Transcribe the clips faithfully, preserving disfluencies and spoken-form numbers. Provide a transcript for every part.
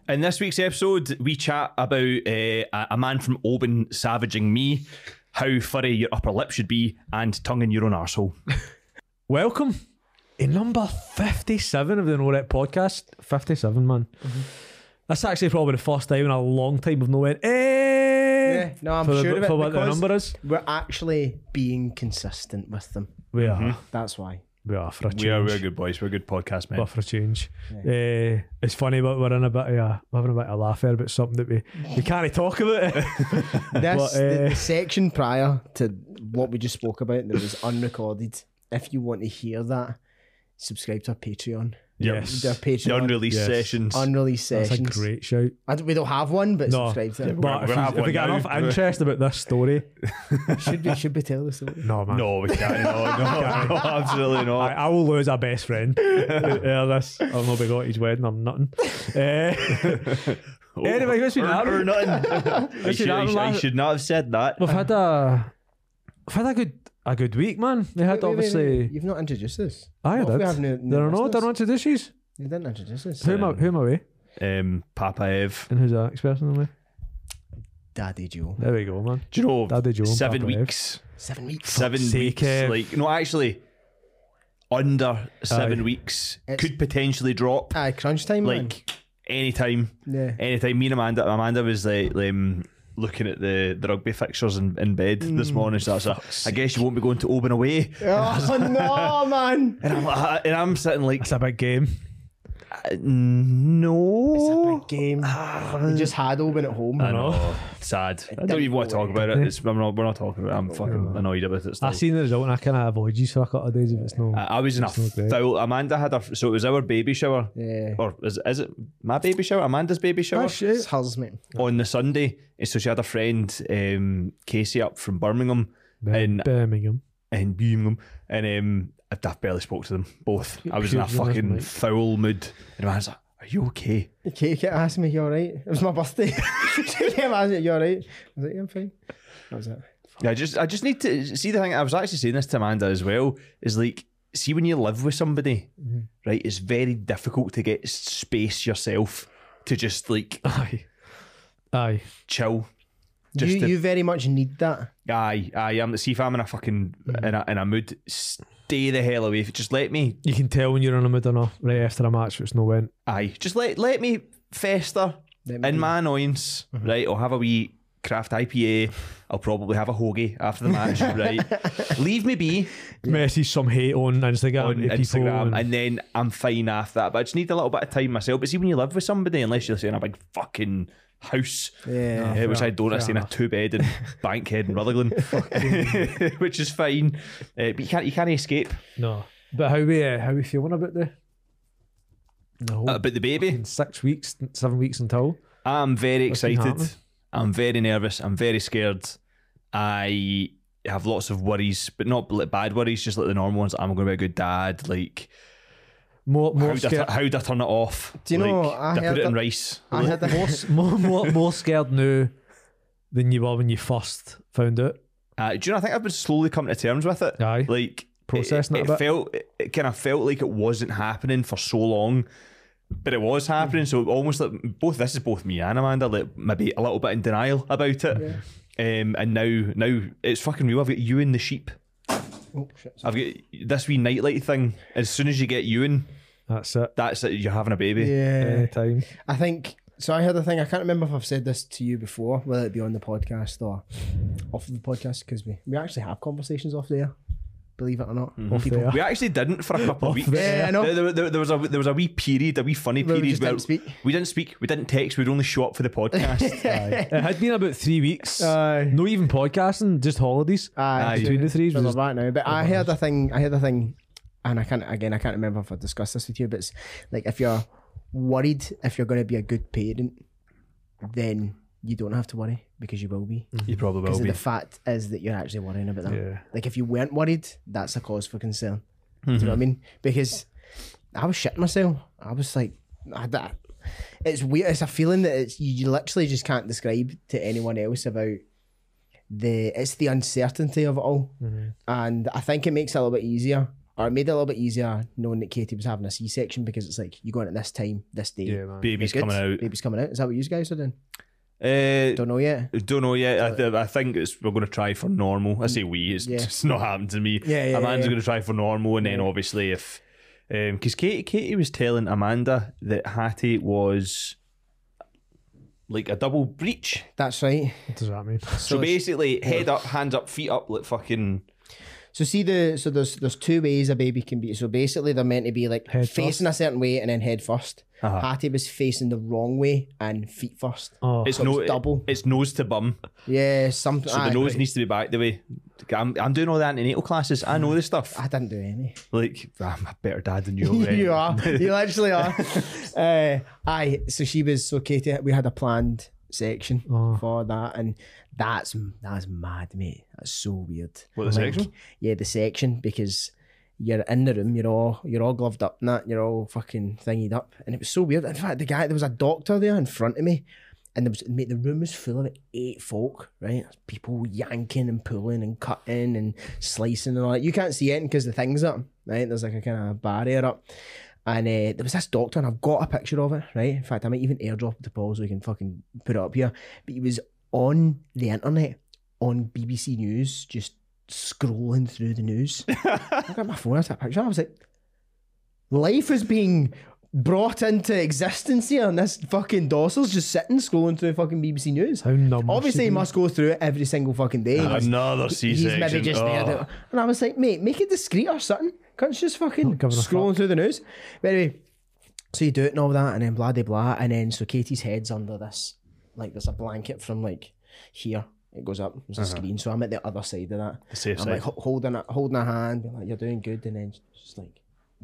In this week's episode, we chat about uh, a- a man from Oban savaging me, how furry your upper lip should be, and tonguing your own arsehole. Welcome in number fifty-seven of the No Rep podcast. fifty-seven, man. Mm-hmm. That's actually probably the first time in a long time we've no went, eh. Yeah, no, I'm for sure the, of it for what the because number is. we're actually being consistent with them. We are. Mm-hmm. That's why. We are for a change. We are, we're good boys. We're good podcast men. We're for a change. Yeah. Uh, it's funny, but we're in a bit of a, we're having a bit of a laugh here about something that we, we can't talk about. This But, the, uh, the section prior to what we just spoke about that was unrecorded. If you want to hear that, subscribe to our Patreon. Yes. Their Patreon. The unreleased Yes. sessions. Unreleased That's sessions. a great shout. I don't- we don't have one, but No. subscribe to it. But if, we're gonna you- have if we one get now. enough interest about this story, should we should we tell the story? no, man. No, we can't. No, no, no, absolutely I, not. I will lose a best friend. Yeah, this. I'll not be going to his wedding or nothing. Uh, Anyway, what's been or, happening? or nothing. I, What's should, been I, happening should, I last- should not have said that. We've had a we've had a good a good week, man. We had Wait, wait, wait, obviously. wait. You've not introduced us. I What if did. we have no- no There are no. listeners? There are no introduces. You didn't introduce us. Who am I? Who am I with? Um, Papa Ev. And who's the next person I'm with? Daddy Joe. There we go, man. Do you know, Daddy Joe and seven Papa Ev. weeks. Seven weeks. Seven Fuck's sake, weeks. Ev. Like, no, actually, under seven Aye. weeks It's- could potentially drop. Aye, crunch time. man. Like, anytime. Yeah. Anytime. Me and Amanda, Amanda was like, um, looking at the, the rugby fixtures in, in bed this morning. So that's a, I guess you won't be going to Oban away. Oh no, man! And I'm, like- and I'm sitting like, That's a big game. uh, no. It's a big game. We just had Oban at home. I know. Sad. I don't even want to talk about it. It's, we're, not, we're not talking about it. I'm fucking annoyed about it still. I seen the result and I kind of avoid you for a couple of days if it's no. I, I was in a It's not great. foul. Amanda had a, so it was our baby shower. Yeah. Or is, is it my baby shower? Amanda's baby shower? It's hers, mate. On the Sunday. And so she had a friend, um, Casey, up from Birmingham. and Birmingham. and Birmingham. And um, I, I barely spoke to them both. I was in a Pure fucking like- foul mood. And I was like, are you okay? Kate kept asking me, you alright? It was my birthday. She kept asking me, you alright? I was like, yeah, I'm fine. That was it. Yeah, I just I just need to see the thing. I was actually saying this to Amanda as well. Is like, see, when you live with somebody, Mm-hmm. right? It's very difficult to get space yourself to just like Aye. Aye. chill. Just You, to, you very much need that. aye, aye. I'm see if I'm in a fucking Mm-hmm. in a in a mood. Stay the hell away. Just let me. You can tell when you're in a mood or not right after a match which no went. Aye, just let let me fester Let me in be. my annoyance. Mm-hmm. Right, I'll have a wee craft I P A. I'll probably have a hoagie after the match. Right, leave me be Message some hate on Instagram on to people Instagram, and- and then I'm fine after that. But I just need a little bit of time myself. But see, when you live with somebody, unless you're saying a big fucking house, Yeah. uh, which I don't, I fair stay in a enough. two bed in Bankhead and Rutherglen, which is fine. Uh, but you can't you can't escape. No. But how we uh, how we feeling about the the whole Uh, but the baby, in six weeks, seven weeks until. I'm very What's been excited. happening? I'm very nervous. I'm very scared. I have lots of worries, but not like bad worries, just like the normal ones. I'm going to be a good dad. Like, More how more do, I, scared. how do I turn it off? Do you like, know, I do I put heard it in that- rice? I had a, more, s- more, more, more scared now than you were when you first found out. Uh, do you know? I think I've been slowly coming to terms with it. Aye. Like Processing it, it it, a bit. felt. It, it kind of felt like it wasn't happening for so long, but it was happening. So almost like both. This is both me and Amanda. Like maybe a little bit in denial about it. Um, and now, now it's fucking real. I've got you and the sheep. oh, shit, I've got this wee nightlight thing. As soon as you get Ewan, That's it. that's it. You're having a baby. yeah. Anytime. I think so. I had a thing. I can't remember if I've said this to you before, whether it be on the podcast or off of the podcast, because we, we actually have conversations off there, believe it or not. Off People- there. We actually didn't for a couple of Off weeks. the Yeah, I know. There, there, there was a there was a wee period, a wee funny Where we period just where didn't speak. we didn't speak, we didn't text, we'd only show up for the podcast. Aye. It had been about three weeks. Aye. No even podcasting, just holidays. Aye, Between the three. So was we're back now. But I heard a thing. I heard a thing, and I can't. Again, I can't remember if I discussed this with you. But it's like if you're worried if you're going to be a good parent, then you don't have to worry because you will be. You probably will Because be. the fact is that you're actually worrying about them. Yeah. Like if you weren't worried, that's a cause for concern. Do Mm-hmm. you know what I mean? Because I was shitting myself. I was like, I, that, it's weird. It's a feeling that it's you, you literally just can't describe to anyone else about the. It's the uncertainty of it all, Mm-hmm. and I think it makes it a little bit easier or it made it a little bit easier knowing that Katie was having a C-section, because it's like, you going at this time, this day. Yeah, man. Baby's Good. coming out. Baby's coming out. Is that what you guys are doing? Uh, Don't know yet. Don't know yet. I, th- I think it's we're going to try for normal. I say we. It's Yeah. just not happened to me. Yeah, yeah, Amanda's yeah. going to try for normal, and then Yeah. obviously if because Katie Katie was telling Amanda that Hattie was like a double breech. That's right. What does that mean? So, So, basically, head up, hands up, feet up, like fucking. so see the so there's there's two ways a baby can be. So basically, they're meant to be like Head facing a certain way and then head first. Uh-huh. Hattie was facing the wrong way and feet first. Oh, It's So no it's double. It's nose to bum. Yeah, something. So the nose needs to be back the way. I'm, I'm doing all the antenatal classes. I know this stuff. I didn't do any. Like I'm a better dad than you already. You are. You literally are. uh, aye. So she was. So Katie, we had a planned section Oh. for that, and that's that's mad, mate. That's so weird. What, the section? Yeah, the section, because you're in the room, you're all you're all gloved up and that, you're all fucking thingied up, and it was so weird. In fact, the guy, there was a doctor there in front of me, and there was, mate, the room was full of eight folk, right? People yanking and pulling and cutting and slicing and all that. You can't see anything because the thing's up, right? There's like a kind of barrier up. And uh, there was this doctor, and I've got a picture of it, right? In fact, I might even airdrop it to Paul so we can fucking put it up here. But he was on the internet, on B B C News, just scrolling through the news. I got my phone, I took a picture. I was like, life is being brought into existence here, and this fucking Dawson's just sitting scrolling through fucking B B C News. How numb. Obviously, he must go through it every single fucking day. He's- Another He's maybe C-section. just there. Oh. to- And I was like, mate, make it discreet or something. Can't you just fucking Not giving a scrolling fuck. through the news? But anyway, so you do it and all that, and then blah, blah, blah. And then so Katie's head's under this, like there's a blanket from like here. It goes up, there's a screen. So I'm at the other side of that. The safe I'm side. like ho- holding a, holding a hand, being like, you're doing good. And then just like,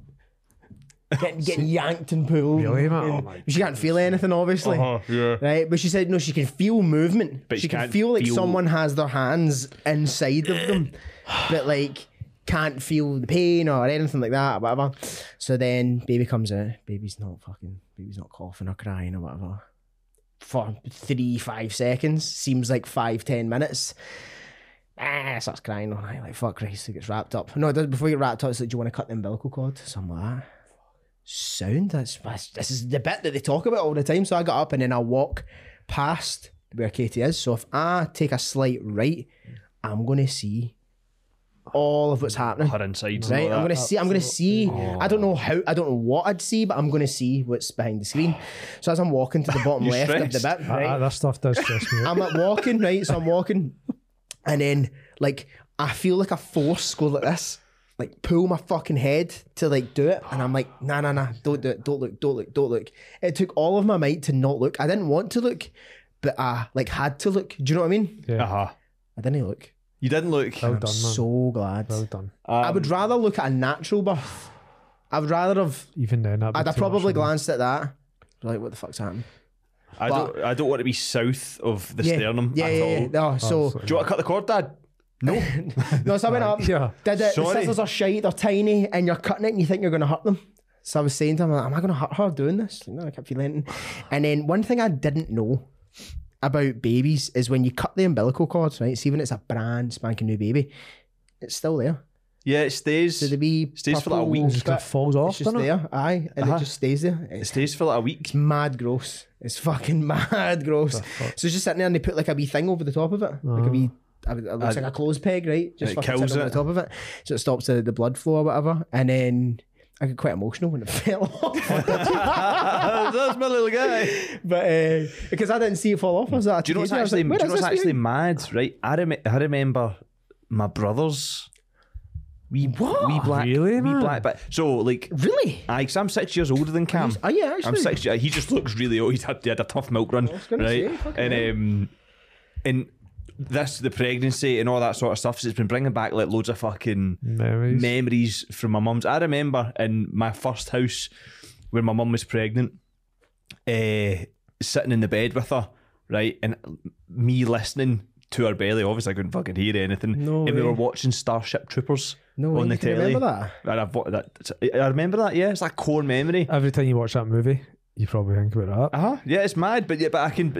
getting, getting yanked and pulled. Really, man? And Oh my she can't feel anything, obviously. Uh-huh, yeah. Right, but she said no, she can feel movement. But she she can can't feel like feel- someone has their hands inside of them, but like can't feel the pain or anything like that, or whatever. So then baby comes out. Baby's not fucking. Baby's not coughing or crying or whatever. For three, five seconds seems like five, ten minutes. Ah, starts crying. And I'm like, fuck Christ, it gets wrapped up. No, it does. Before you get wrapped up, it's like, do you want to cut the umbilical cord? So I'm like, ah. Sound. That's, that's this is the bit that they talk about all the time. So I got up and then I walk past where Katie is. So if I take a slight right, I'm gonna see all of what's happening. Her insides. Right, and all I'm that. gonna see. I'm gonna see. I don't know how. I don't know what I'd see, but I'm gonna see what's behind the screen. So as I'm walking to the bottom You're left of the stressed. bit, Ah, right, that stuff does stress me out. I'm like walking, right? So I'm walking, and then like I feel like a force go like this, like pull my fucking head to like do it, and I'm like, nah, nah, nah, don't do it, don't look, don't look, don't look. It took all of my might to not look. I didn't want to look, but I like had to look. Do you know what I mean? Yeah. Uh-huh. I didn't look. You didn't look. Well I'm done, man. so glad. Well done. Um, I would rather look at a natural birth. I would rather have. Even then, that'd be I'd have too much probably for me. glanced at that. Like, what the fuck's happening? I but- don't. I don't want to be south of the Yeah, sternum yeah, at yeah, all. yeah. No, so sorry. Do you want to cut the cord, Dad? No. no, so I went up. Yeah. Did it? The Sorry. scissors are shite. They're tiny, and you're cutting it, and you think you're going to hurt them. So I was saying to him, like, "Am I going to hurt her doing this?" Like, no, I can't feel anything. And then one thing I didn't know about babies is when you cut the umbilical cords, right? See, when it's a brand spanking new baby, it's still there. Yeah, it stays. So the wee Stays for like a purple week. It just kind bit, of falls off, it's just doesn't it? there, aye, and Uh-huh. it just stays there. It It's stays for like a week. It's mad gross. It's fucking mad gross. So it's just sitting there and they put like a wee thing over the top of it. Like a wee, it looks Uh, like a clothes peg, right? Just it fucking kills sitting over it. the top of it. So it stops the, the blood flow or whatever. And then I get quite emotional when it fell off. That's my little guy. But uh, because I didn't see it fall off. I was like, Do you know what's I was actually? like, do you know "Where what's is this actually baby?" mad? Right, I, rem- I remember my brothers. We What? We black. Really, we man? black. But so like, Really? I, cause I'm six years older than Cam. Are you actually? I'm six. He just looks really old. He had, he had a tough milk run, was gonna right? say, fucking and hell. um, and this the pregnancy and all that sort of stuff. So it's been bringing back like loads of fucking Memories. memories from my mum's. I remember in my first house when my mum was pregnant, uh, sitting in the bed with her, right, and me listening to her belly. Obviously, I couldn't fucking hear anything. No and we way. were watching Starship Troopers No way, on the you can telly. remember that? And I've, wa- that, I remember that. Yeah, it's like core memory. Every time you watch that movie, you probably think about that. Uh huh. Yeah, it's mad, but yeah, but I can. But, but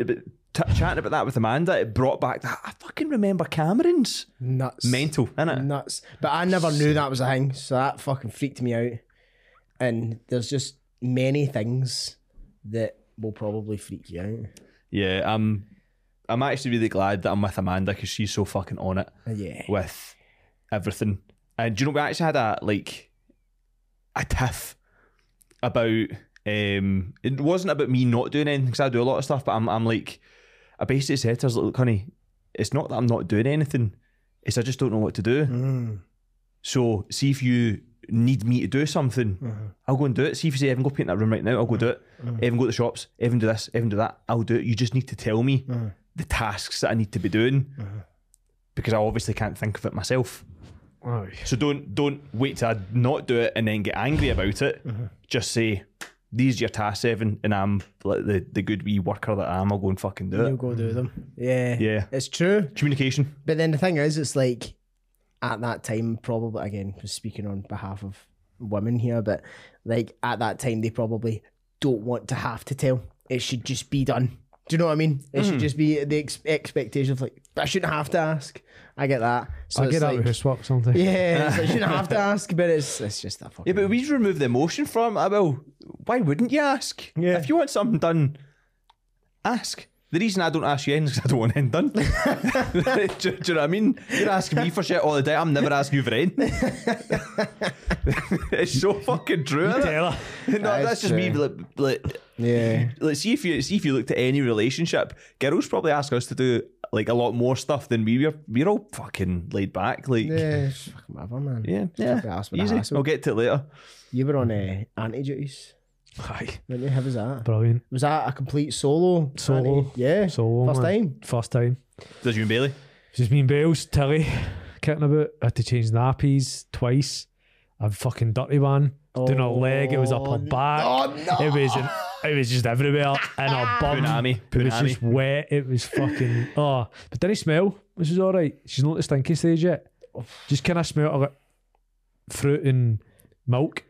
t- chatting about that with Amanda, it brought back that. I fucking remember Cameron's. Nuts. Mental, innit? Nuts. But I never knew that was a thing, so that fucking freaked me out. And there's just many things that will probably freak you out. Yeah, I'm, I'm actually really glad that I'm with Amanda because she's so fucking on it Uh, yeah. with everything. And do you know, we actually had a, like, a tiff about, um, it wasn't about me not doing anything because I do a lot of stuff, but I'm, I'm like, I basically said to her, I was like, look, honey, it's not that I'm not doing anything, it's I just don't know what to do. Mm. So see if you need me to do something, Mm-hmm. I'll go and do it. See if you say, Evan, go paint that room right now, I'll go do it. Mm-hmm. Evan, go to the shops. Evan, do this. Evan, do that. I'll do it. You just need to tell me Mm-hmm. the tasks that I need to be doing because I obviously can't think of it myself. Oh, So don't don't wait till I not do it and then get angry about it. Just say, these are your tasks, Evan, and I'm like the, the good wee worker that I am. I'll go and fucking do You'll it. go do them. Yeah. Yeah. It's true. Communication. But then the thing is, it's like at that time, probably, again, speaking on behalf of women here, but like at that time, they probably don't want to have to tell. It should just be done. Do you know what I mean? It should just be the ex- expectation of like, I shouldn't have to ask. I get that. So I it's get that like, with housework sometimes. yeah, so I shouldn't have to ask, but it's it's just that fucking. Yeah, but we remove the emotion from it. Well, why wouldn't you ask? Yeah. If you want something done, ask. The reason I don't ask you is because I don't want anything done. do, do you know what I mean? You're asking me for shit all the time. I'm never asking you for anything. It's so fucking true. Isn't it? Tell her. No, That that's is just me. true. Like, like, Yeah. like, see if you see if you looked at any relationship, girls probably ask us to do like a lot more stuff than we were. We're all fucking laid back. Like, yeah, Yeah, it's fucking whatever, man. yeah, Fucking ass with the easy. hassle. I'll get to it later. You were on uh, anti duties, Aye, weren't you? How was that? brilliant. Was that a complete solo? Solo. anti? Yeah. Solo, First man. time. First time. Does you and Bailey? Just me and Bales, Tilly, kicking about. I had to change nappies twice. A fucking dirty one. Doing her leg, it was up her back. Oh no! It was it was just everywhere. And her bum. Punami. It was Punami. just wet. It was fucking oh. But didn't smell, which was alright. She's not at the stinky stage yet. Just kinda smelled of like fruit and milk.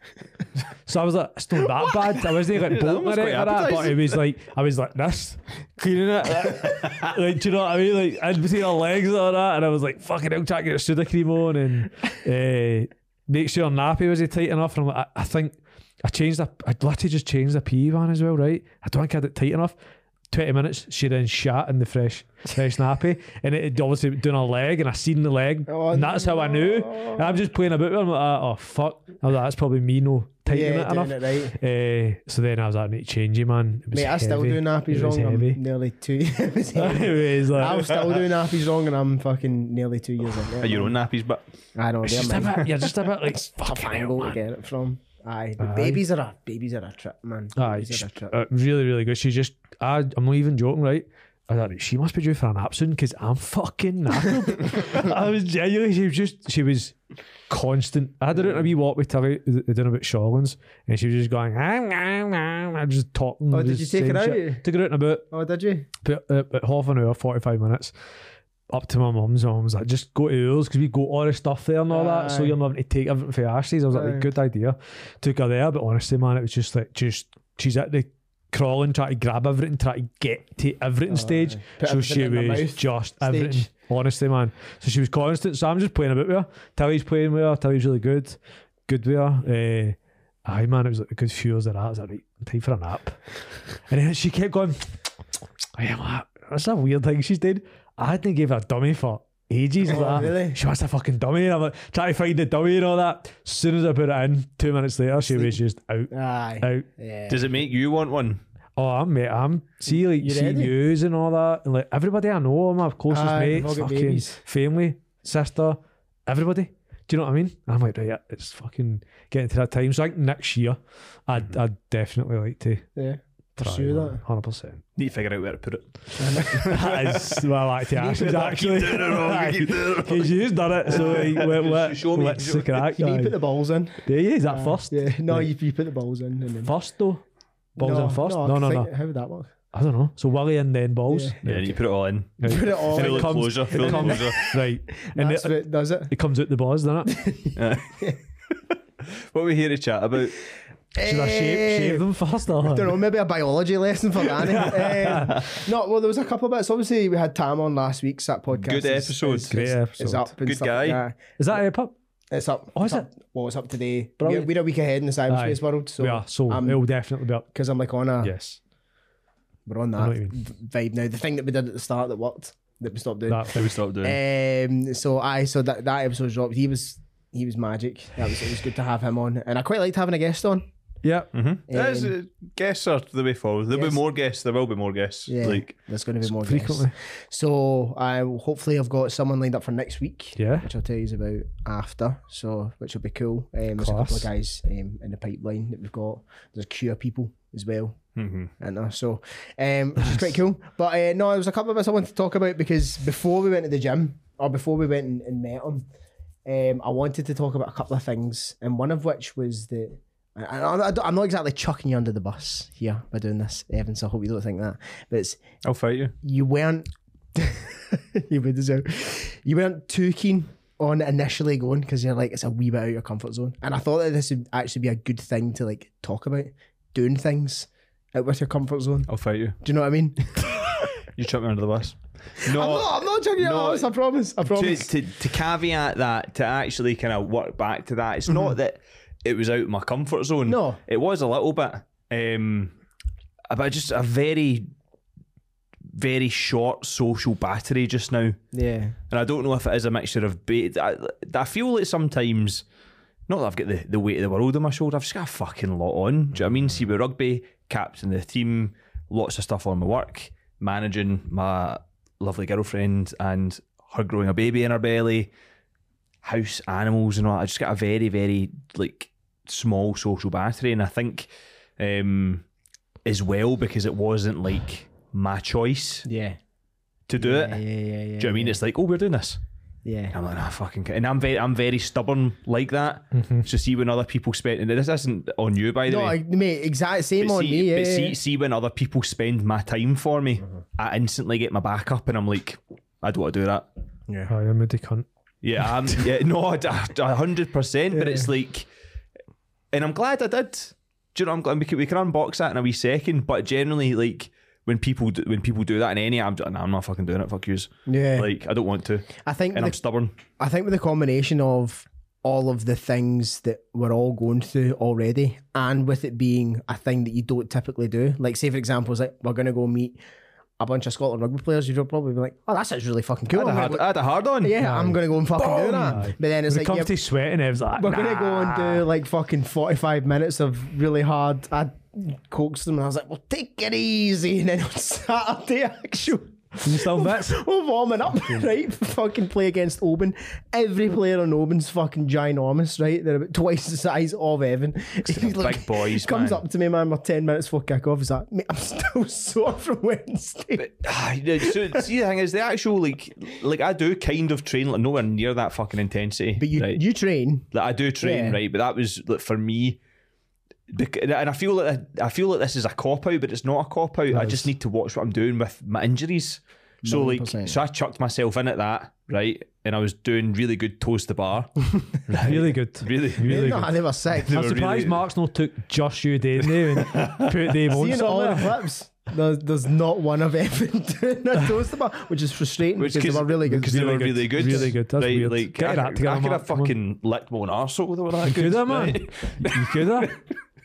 So I was like, it's not that bad. I wasn't like That bolting was it quite or that, but appetising. it was like I was like this, cleaning it. Like, do you know what I mean? Like I'd between her legs and all that, and I was like, fucking hell, trying to get a soda cream on and uh, make sure her nappy was tight enough. And I'm like, I, I think I changed the, I literally just changed the P E one as well, right? I don't think I had it tight enough. twenty minutes, she then shat in the fresh fresh nappy, and it had obviously doing her leg, and I seen the leg, Oh, and that's how I knew. And I'm just playing about with her. I'm like, oh fuck! I was like, that's probably me no tightening Yeah, it enough. doing it right. Uh, so then I was like, I need to change it, man. It was Mate, I still heavy. do nappies It was wrong. heavy. I'm nearly two. It was heavy. It was like, I'm still doing nappies wrong, and I'm fucking nearly two years in. Are your own nappies, but I know. it's They're just a mine. bit, you're just a bit like Tough fucking hell, angle to man. get it from. Aye, but Aye. babies are a babies are a trip, man. Aye, Babies sh- are a trip. uh, really, really good. She just, I, I'm not even joking, right? I thought she must be due for a nap soon because I'm fucking knackered. I was genuinely, she was just, she was constant. I had her out on a wee walk with Tilly, doing about Shawlands, and she was just going, ah, ah, ah, ah, just talking. Oh, did just you take her saying out? shit. Took her out in about, Oh, did you? about, about half an hour, forty-five minutes. Up to my mum's, and I was like, just go to yours because we got all the stuff there and all that, so Aye. you're not having to take everything for Ashley's. I was like, Aye. good idea. Took her there, but honestly, man, it was just like, just she's at the crawling, trying to grab everything, trying to get to everything stage. Put So she everything in was the mouth just stage. everything. Honestly, man. So she was constant. So I'm just playing a bit with her. Tilly's playing with her. Tilly's really good. Good with her. Uh, aye, man, it was like a good few hours of that. I was like, right, time for a nap. And then she kept going, I am like, that's a weird thing she's did. I hadn't gave her a dummy for ages. Oh, like, really? She wants a fucking dummy. And I'm like, trying to find the dummy and all that. As soon as I put it in, two minutes later, she was just out. Aye. Out. Yeah. does it make you want one? Oh, I'm mate. I'm see like You seeing ready? yous and all that, and like everybody I know, my closest Aye, mates, we've all got fucking babies. family, sister, everybody. Do you know what I mean? I'm like, right, yeah, it's fucking getting to that time. So I think next year, I'd, I'd definitely like to Yeah. try Pursue that. hundred percent. Need to figure out where to put it. That is well, like to ask Keep actually. doing it wrong, keep doing it wrong. Because you've done it, so like, what, what, Show me, what's show the me. crack? You need to Aye. put the balls in. Do you? Is that Aye. first? Yeah. No, Right. you, you put the balls in and then. First though, balls no, in first. No, No, no, I no. think- How would that work? I don't know. So Willie and then balls. Yeah. Yeah, you put it all in. Right. Put it all And in. Full comes- closure, it full comes- closure. Right, and That's it, what does it. it comes out the balls, doesn't it? What are we here to chat about? Should I shave, shave them first? Or? I don't know, maybe a biology lesson for Danny. um, no, well, there was a couple of bits. Obviously, we had Tam on last week's that podcast. Good is- episode. is- Great is- episode. is up and Good stuff guy. like that. Is that a pup? It's up. Oh, it's is up. Well, it's up today. We're, Brilliant. we're a week ahead in the cyberspace Aye. world, so we are, so um, it'll definitely be up. because I'm like on a Yes. we're on I that know what you mean. v- vibe now. The thing that we did at the start that worked that we stopped doing. That We stopped doing. Um, so I so that that episode dropped. He was he was magic. That was it was good to have him on, and I quite liked having a guest on. yeah. Mm-hmm. Um, uh, guests are the way forward. There'll yes. be more guests. There will be more guests. Yeah, Like there's going to be more frequently. guests. So I will hopefully I've got someone lined up for next week. Yeah. which I'll tell you about after. So which will be cool. Um, there's a couple of Class. guys um, in the pipeline that we've got. There's a queue of people as well. mhm. And uh, so, um, which is quite cool. But uh, no, there was a couple of bits I wanted to talk about because before we went to the gym or before we went and, and met him, um, I wanted to talk about a couple of things, and one of which was that. And I, I, I'm not exactly chucking you under the bus here by doing this, Evan. So I hope you don't think that. But it's I'll fight you. you weren't. you would as well. You weren't too keen on initially going because you're like it's a wee bit out of your comfort zone, and I thought that this would actually be a good thing to like talk about doing things out with your comfort zone. I'll fight you. Do you know what I mean? You chuck me under the bus. I'm not. I'm not chucking you no, under the bus. I promise. I to, promise. to to caveat that, to actually kind of work back to that, it's not that it was out of my comfort zone. No. It was a little bit. Um, but just a very, very short social battery just now. Yeah. And I don't know if it is a mixture of... Ba- I, I feel like sometimes... Not that I've got the, the weight of the world on my shoulder, I've just got a fucking lot on. Do you know what I mean? See, with rugby, captain the team, lots of stuff on my work, managing my lovely girlfriend and her growing a baby in her belly, house animals and all that. I just got a very, very, like, small social battery. And I think um, as well because it wasn't, like, my choice Yeah. to do Yeah. it. Yeah. Yeah. Yeah. Do you know what I mean? It's like, oh, we're doing this. Yeah. I'm like, nah, fucking. And I'm very, I'm very stubborn like that. So see when other people spend, and this isn't on you by the No, way. I, mate. Exact same But on see, me. Yeah. but yeah, see, yeah. see when other people spend my time for me, I instantly get my back up, and I'm like, I don't want to do that. Oh, you're a moody cunt. Yeah, I'm. Yeah, no, a a hundred percent. But it's like, and I'm glad I did. Do you know? I'm glad we can, we can unbox that in a wee second. But generally, like when people do, when people do that in any, I'm nah, I'm not fucking doing it. Fuck yous. Yeah. Like I don't want to, I think. and the- I'm stubborn. I think with the combination of all of the things that we're all going through already, and with it being a thing that you don't typically do, like say for example, it's like we're gonna go meet a bunch of Scotland rugby players, you'd probably be like, "Oh, that sounds really fucking cool." I had, a I'm hard, gonna- I had a hard on. yeah, I'm gonna go and fucking do that. Aye. But then it's When like it comes yeah, to sweating, I was like, we're nah. gonna go and do like fucking forty-five minutes of really hard. I coaxed them and I was like, "Well, take it easy." And then on Saturday, actual. You still bits? We're warming up, right? Fucking play against Oban. Every player on Oban's fucking ginormous, right? They're about twice the size of Evan. He's big boys, comes man. up to me, man, we're ten minutes before kick-off. He's like, mate, I'm still sore from Wednesday. But ah, you know, so see the thing is the actual like like I do kind of train like nowhere near that fucking intensity. But you right? you train. Like I do train, Yeah. right? But that was like for me. bec- And I feel like I feel like this is a cop out, but it's not a cop out. I just need to watch what I'm doing with my injuries. So one hundred like, percent. so I chucked myself in at that, right? And I was doing really good toes to bar, right? Really good. really, Really no, good. they were sick. They I'm were surprised really- Mark's not took just you doing there and put them on Seeing all the somewhere. clips, there's, there's not one of Evan doing a toaster bar, which is frustrating Which because they were really good. because they were Really good. really good, Really good. That's right? weird. Like Get I, your act together, I could Mark. have Come on. fucking licked my own arsehole. They were that You good, could have, man. right? You could have.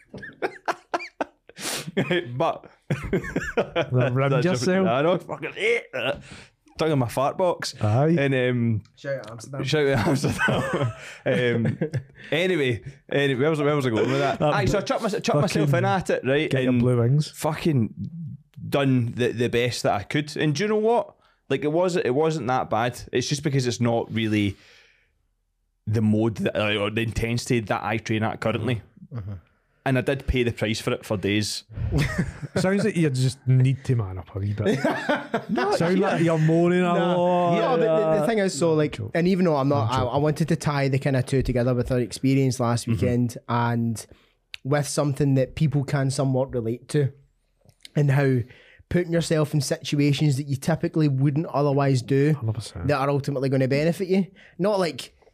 but rimmed That's yourself. different. I know, fucking ate it. Tongue in my fart box. Aye. And um, Shout out Amsterdam. shout out Amsterdam. um, anyway, anyway, where was, where was I going with that? Aye, so I chucked, my, chucked myself in at it, right? Get your and blue wings. fucking done the, the best that I could. And do you know what? Like it was, it wasn't that bad. It's just because it's not really the mode that, uh, or the intensity that I train at currently. And I did pay the price for it for days. Sounds like you just need to man up a wee bit. Sound like you're moaning a lot. No, but the, the thing is, so like, and even though I'm not, I, I wanted to tie the kind of two together with our experience last weekend and with something that people can somewhat relate to, and how putting yourself in situations that you typically wouldn't otherwise do one hundred percent. that are ultimately going to benefit you. Not like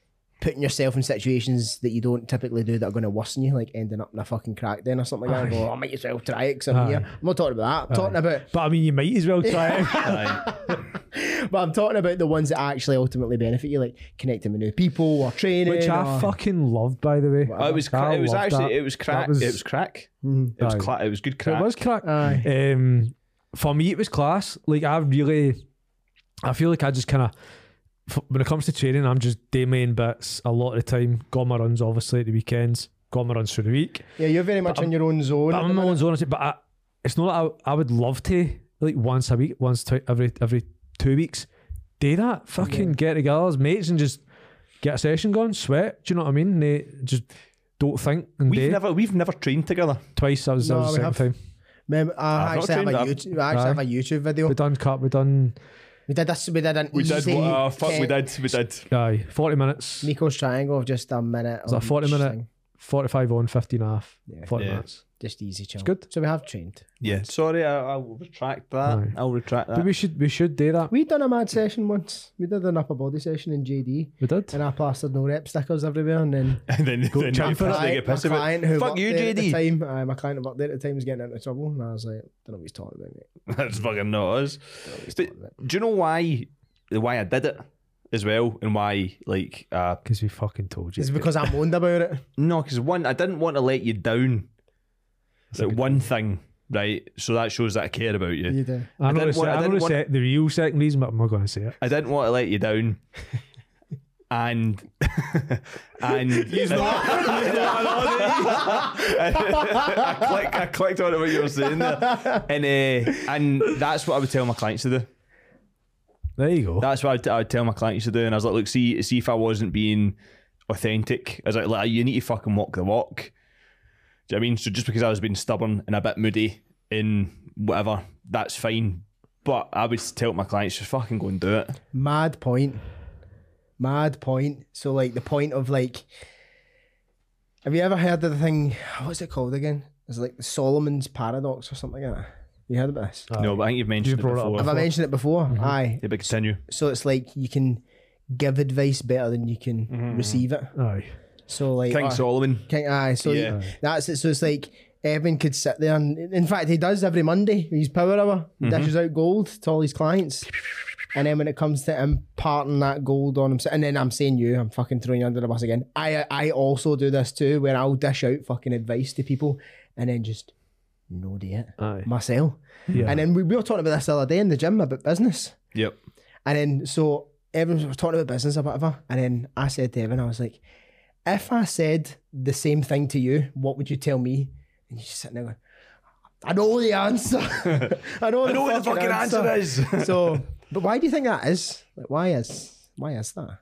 putting yourself in situations that you don't typically do that are going to worsen you, like ending up in a fucking crack den or something like that. And go, oh, might yourself try it because I'm Aye. here. I'm not talking about that. I'm talking about, But I mean, you might as well try it. Aye. but I'm talking about the ones that actually ultimately benefit you, like connecting with new people or training. Which I or, fucking loved, by the way. Oh, it was. Cra- I it was loved actually. that. It was crack. That was- It was crack. Mhm. It was. Aye. Cla- it was good crack. It was crack. Aye. Um, for me, it was class. Like, I really, I feel like I just kind of, when it comes to training, I'm just day main bits a lot of the time. Got my runs, obviously, at the weekends. Got my runs through the week. Yeah, you're very much But in your own zone. But at I'm the in my own minute. zone, but I, it's not that I, I would love to, like, once a week, once to, every every two weeks, do that. Fucking Yeah. get together as mates and just get a session going, sweat. Do you know what I mean? They just don't think and We've do. never. We've never trained together. Twice, that was, that No, was we the second have. time. Remember, I I've not actually have a trained YouTube. I actually have a YouTube video. We done cut, we done, We did this. We did an We did. easy What, uh, fuck. We ten- did. We did. aye, forty minutes. Nico's triangle of just a minute. Was that of forty each minute? thing. forty-five on, fifteen and a half. Yeah. forty Yeah. minutes. Just easy chill. It's good. So we have trained. Yeah. Sorry. I, I'll retract that. Aye. I'll retract that. But we should we should do that. We done a mad session once. We did an upper body session in J D, We did. and I plastered no rep stickers everywhere. And then and then, then chat you for pissed- it. they get my pissed about. client who Fuck worked you, there at the J D. time, uh, my client who worked there at the time was getting into trouble, and I was like, don't know what he's talking about, mate. That's fucking not us. Don't know what he's But talking about. do you know why? Why I did it as well, and why? Like, uh, Because we fucking told you. It's because I moaned about it. no, because one, I didn't want to let you down. Like one thing, right? So that shows that I care about you. You do. I I know, didn't the, want- I I know didn't the, want- sec- the real second reason, but I'm not going to say it. I didn't want to let you down. And and He's not. I clicked. I clicked on what you were saying there, and uh, and that's what I would tell my clients to do. There you go. That's what I'd, I'd tell my clients to do, and I was like, look, see, see if I wasn't being authentic. I was like, like, you need to fucking walk the walk. Do you know what I mean? So just because I was being stubborn and a bit moody in whatever, that's fine. But I would tell my clients, just fucking go and do it. Mad point. Mad point. So like the point of like, have you ever heard of the thing? What's it called again? It's like the Solomon's paradox or something like that. You heard about this? No, but I think you've mentioned You it brought it up before. Have I mentioned it before? Aye. Yeah, but continue. So it's like you can give advice better than you can receive it. Aye. So like King uh, Solomon. King, aye. So Yeah. that's it. So it's like Evan could sit there, and in fact, he does every Monday. He's power hour. He dishes out gold to all his clients. And then when it comes to imparting that gold on himself, and then I'm saying you, I'm fucking throwing you under the bus again. I I also do this too, where I'll dish out fucking advice to people, and then just no do it Aye. myself. Yeah. And then we, we were talking about this the other day in the gym about business. Yep. And then so everyone was talking about business or whatever. And then I said to Evan, I was like, if I said the same thing to you, what would you tell me? And he's just sitting there going, I know the answer. I know, I know what the fucking answer is. So, but why do you think that is? Like, why is why is that?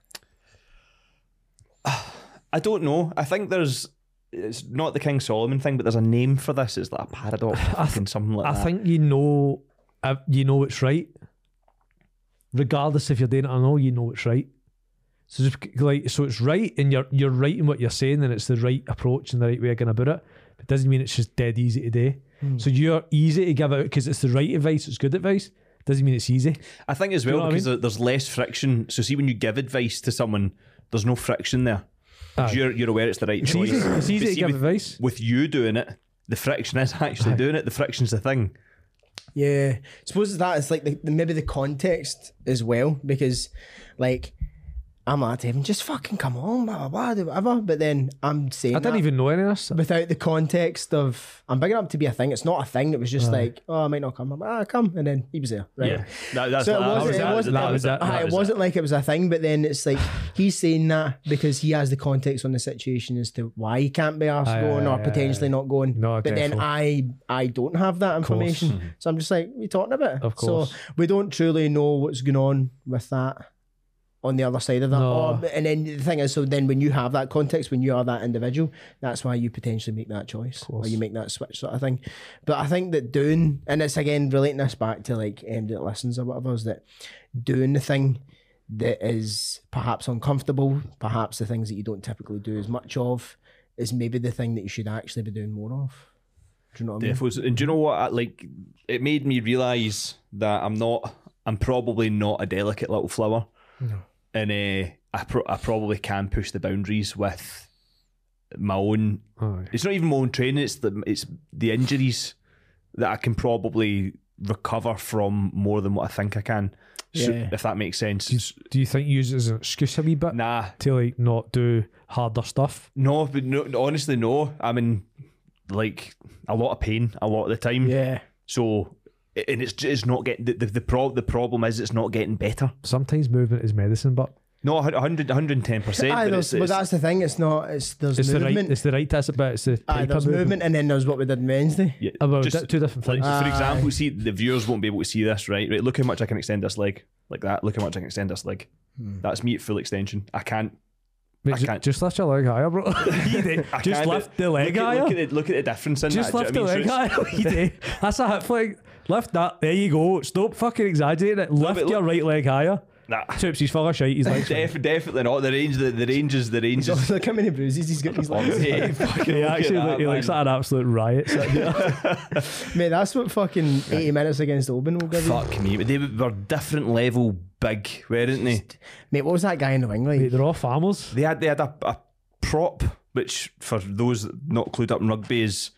I don't know. I think there's. It's not the King Solomon thing, but there's a name for this. It's like a paradox, or fucking something like I that. think you know, uh, you know it's right. Regardless if you're doing it or not, you know it's right. So just like, so it's right, and you're you're right in what you're saying, and it's the right approach and the right way of going about it. It doesn't mean it's just dead easy to do. So you're easy to give out because it's the right advice. It's good advice. Doesn't mean it's easy. I think as you know well what I because there there's less friction. So see, when you give advice to someone, there's no friction there. 'Cause Aye. You're you're aware it's the right It's choice. easy. It's easy But to see, give with, advice. with you doing it, the friction is actually Aye. doing it. The friction's the thing. Yeah, suppose that is like the, the maybe the context as well, because like I'm like to Evan, just fucking come on, blah blah blah, do whatever. But then I'm saying I didn't that even know any of this. without the context of I'm big enough to be a thing. It's not a thing. It was just Aye. like, oh, I might not come. I'm like, ah, come, and then he was there, right? Yeah, that, that's So it that wasn't- was it that, wasn't- that was it. Aye, That it was wasn't like it was a thing, but then it's like he's saying that because he has the context on the situation as to why he can't be asked Aye, going aye, or aye, potentially aye. not going. No, but then definitely. I I don't have that information, so I'm just like, we talking about. Of course. So we don't truly know what's going on with that on the other side of that. No. Or, and then the thing is, so then when you have that context, when you are that individual, that's why you potentially make that choice or course. you make that switch sort of thing. But I think that doing, and it's again relating this back to like anybody that listens or whatever, is that doing the thing that is perhaps uncomfortable, perhaps the things that you don't typically do as much of, is maybe the thing that you should actually be doing more of. Do you know what I mean? Defos. And do you know what? I- Like, it made me realise that I'm not. I'm probably not a delicate little flower. No. And uh, I pro- I probably can push the boundaries with my own. Aye. It's not even my own training. It's the it's the injuries that I can probably recover from more than what I think I can. So, Yeah. if that makes sense. Do you, do you think you use it as an excuse a wee bit Nah, to like not do harder stuff? no, but no, honestly, no. I'm in like a lot of pain a lot of the time. Yeah. So, and it's it's not getting the the the, pro- the problem is it's not getting better. Sometimes movement is medicine, but No, one hundred, one hundred ten percent. Aye, But there's- it's, but it's, that's the thing. It's not. It's there's it's the right movement. it's the right test, but it's the type Aye, there's of movement. movement. and then there's what we did on Wednesday. yeah, Oh, well, just- di- two different like, things. for Aye. example, see the viewers won't be able to see this, right? Right, look how much I can extend this leg, like that. Look how much I can extend this leg. Hmm. That's me at full extension. I can't. Mate, I ju- can't- just lift your leg higher, bro. You do. I Just can't, lift but the leg look at, higher. Look at the look at the difference in Just that. do lift you the know what I leg mean? So higher. You do. That's a hip flick. Lift that. There you go. Stop fucking exaggerating it. Lift but your look- right leg higher. Nah, Toops, he's full of shite. He's like, def- definitely not. The range, the, the range is the range is. Look how many bruises he's got. He's like, Hey, fucking he look at actually that, look, he looks man. like an absolute riot. sitting there. mate, that's what fucking eighty minutes against Oban will give you. Fuck me, but they were different level big, weren't they? Mate, what was that guy in the wing like? Mate, they're all farmers. They had they had a, a prop, which for those not clued up in rugby is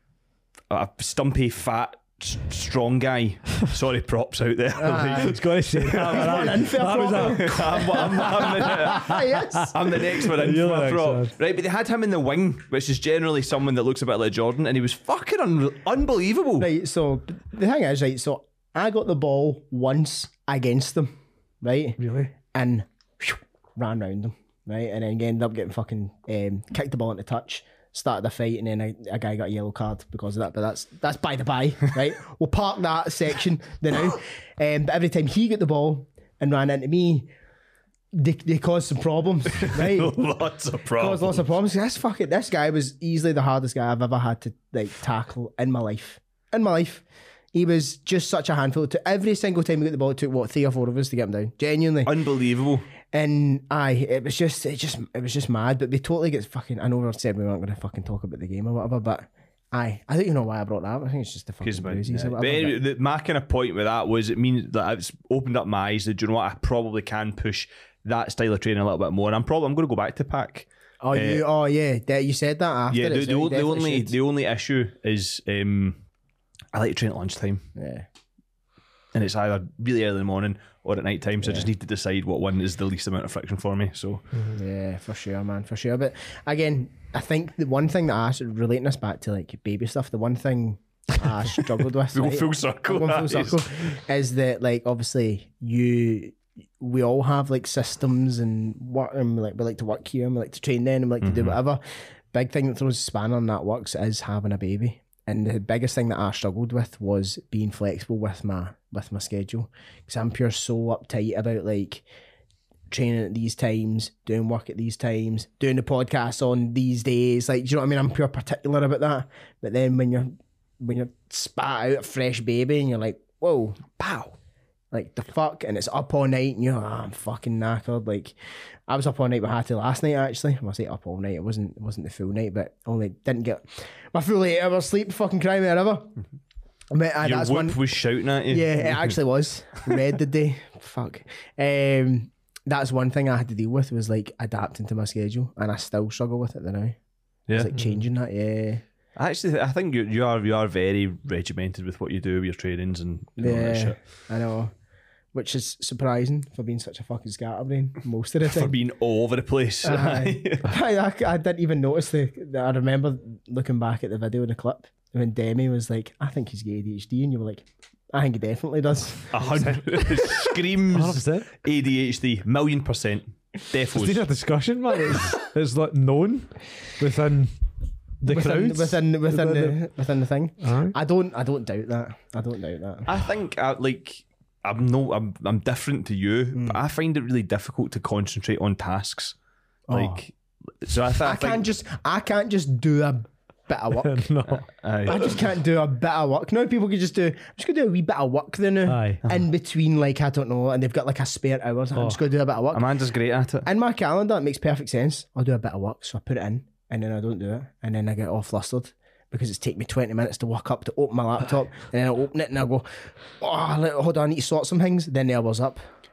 a stumpy, fat, s- strong guy. Sorry, props out there. Aye. It's got to say that. Not an unfair that was a, I'm, I'm, I'm, the, yes. I'm the next one in You're for the my next prop. one. Right, but they had him in the wing, which is generally someone that looks a bit like Jordan, and he was fucking un- unbelievable. Right, so the thing is, right, so I got the ball once against them, right, really? and whew, ran round them, right, and then ended up getting fucking um, kicked the ball into touch, started a fight, and then a, a guy got a yellow card because of that. But that's that's by the by, right? We'll park that section there now. Um, but every time he got the ball and ran into me, they, they caused some problems, right? Lots of problems. Caused lots of problems. This fucking this guy was easily the hardest guy I've ever had to like tackle in my life. In my life. He was just such a handful. To every single time we got the ball, it took what three or four of us to get him down. Genuinely. Unbelievable. And aye, it was just, it just, it was just mad. But they totally get fucking. I know we said we weren't going to fucking talk about the game or whatever, but aye, I don't even know why I brought that up. I think it's just the fucking Because, man, bruises yeah. or But whatever. anyway, the, my kind of point with that was it means that it's opened up my eyes that, do you know what, I probably can push that style of training a little bit more. And I'm probably I'm going to go back to pack. But, oh, you, oh yeah, that, you said that after. Yeah, it, the, so the, you o- the definitely only should. the only issue is um, I like to train at lunchtime, yeah. and it's either really early in the morning or at night time. So I just need to decide what one is the least amount of friction for me. So Yeah, for sure, man, for sure. But again, I think the one thing that I should relating this back to like baby stuff, the one thing I struggled with, we go right, full circle. going full that is. circle, is that like obviously you, we all have like systems and work, and we like we like to work here and we like to train then and we like to do whatever. Big thing that throws a spanner on that works is having a baby. And the biggest thing that I struggled with was being flexible with my with my schedule, because I'm pure so uptight about like training at these times, doing work at these times, doing the podcast on these days. Like, do you know what I mean? I'm pure particular about that. But then when you're when you're spat out a fresh baby and you're like, whoa, pow, like the fuck, and it's up all night and you're like, oh, I'm fucking knackered. Like, I was up all night with Hattie last night actually. I say up all night. It wasn't it wasn't the full night, but only didn't get my full eight hours sleep. Fucking cry me whatever. But uh, Your that's whoop one. was shouting at you. Yeah, it actually was. Red the day. Fuck. Um, that's one thing I had to deal with, was like adapting to my schedule, and I still struggle with it now. yeah. It's like changing that. Yeah. Actually, I think you you are you are very regimented with what you do with your trainings and and all that Yeah. shit. I know. Which is surprising for being such a fucking scatterbrain most of the time. For being all over the place. Aye. I, I, I didn't even notice the, the. I remember looking back at the video, the clip, when Demi was like, "I think he's got A D H D," and you were like, "I think he definitely does." A hundred one hundred screams percent. A D H D, million percent. It's been a Defos. discussion, man. It's, it's like known within the within, crowds. within within The- the within the thing. Aye. I don't I don't doubt that. I don't doubt that. I think I, like I'm no I'm I'm different to you, Hmm. but I find it really difficult to concentrate on tasks. Oh. Like so I, th- I, I think can't just I can't just do a bit of work. no. Aye. I just can't do a bit of work. Now people can just do. I'm just gonna do a wee bit of work there now. Aye. In between, like I don't know, and they've got like a spare hour. So I'm just gonna do a bit of work. Amanda's great at it. In my calendar, it makes perfect sense. I'll do a bit of work, so I put it in, and then I don't do it, and then I get all flustered because it's taken me twenty minutes to walk up to open my laptop, and then I open it and I go, oh, like, hold on, I need to sort some things. Then the hour's up.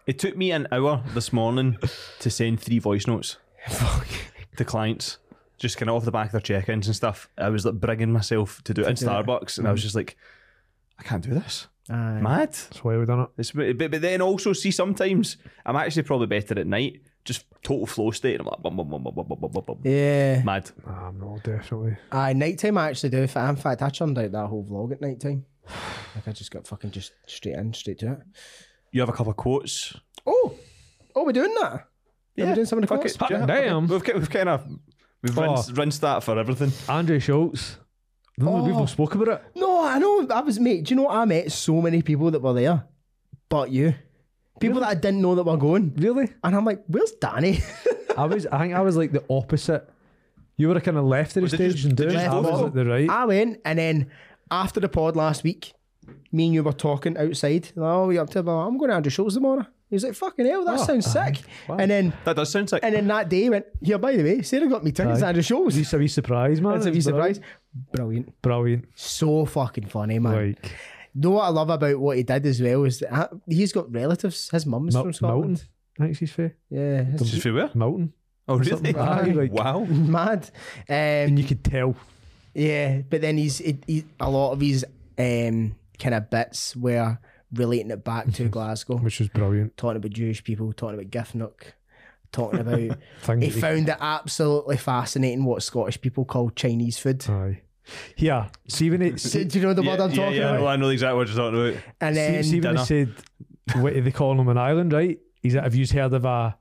It took me an hour this morning to send three voice notes Fuck. to clients, just kind of off the back of their check-ins and stuff. I was like bringing myself to do it in do it. Starbucks, and I was just like, I can't do this. Aye. Mad. That's why we done it. It's, but, but then also, see, sometimes I'm actually probably better at night, just total flow state. And I'm like, bum, bum, bum, bum, bum, bum, bum, bum. Yeah. Mad. Nah, no, definitely. Aye, nighttime I actually do. In fact, I churned out that whole vlog at nighttime. Like I just got fucking just straight in, straight to it. You have a couple of quotes. Oh, oh, we're doing that. Yeah, we're doing some of the fuck quotes. it. Do you have- Damn. We've, ki- we've kind of we've Oh. rinsed, rinsed that for everything. Andre Schultz. No, we've Oh. not spoke about it. No, I know. I was mate. Do you know what? I met so many people that were there, but you, people that I didn't know that were going, Really? and I'm like, where's Danny? I was. I think I was like the opposite. You were kind of left of the Oh, did you- stage and did doing. you it. I both was go? at the right. I went, and then after the pod last week, me and you were talking outside. Oh, we up to? Well, I'm going to Andrew Schultz tomorrow. He was like, fucking hell, that Oh, sounds aye. sick. Wow. And then, That does sound sick. and then that day he went, here, by the way, Sarah got me tickets Aye. to Andrew Schultz. It's a wee surprise, man. That's a wee It's surprise. Brilliant. Brilliant. So fucking funny, man. Like You know what I love about what he did as well is that ha- he's got relatives. His mum's Mil- from Scotland. Milton. I think she's fair. Yeah, it's Just for where? Milton. Oh, really? Something like that, like- Wow. mad. Um, And you could tell. yeah, but then he's he, he, a lot of his um, kind of bits were relating it back to Glasgow, Which was brilliant. talking about Jewish people, talking about Giffnock, talking about. Things He that found it absolutely fascinating what Scottish people call Chinese food. they- Aye. Yeah. See when it. Do, See, do you know the word I'm yeah, talking yeah, about? well, I know exactly what you're talking about. And then see, see when dinner. they said, what are they calling them an island, right? Is that, have you heard of a.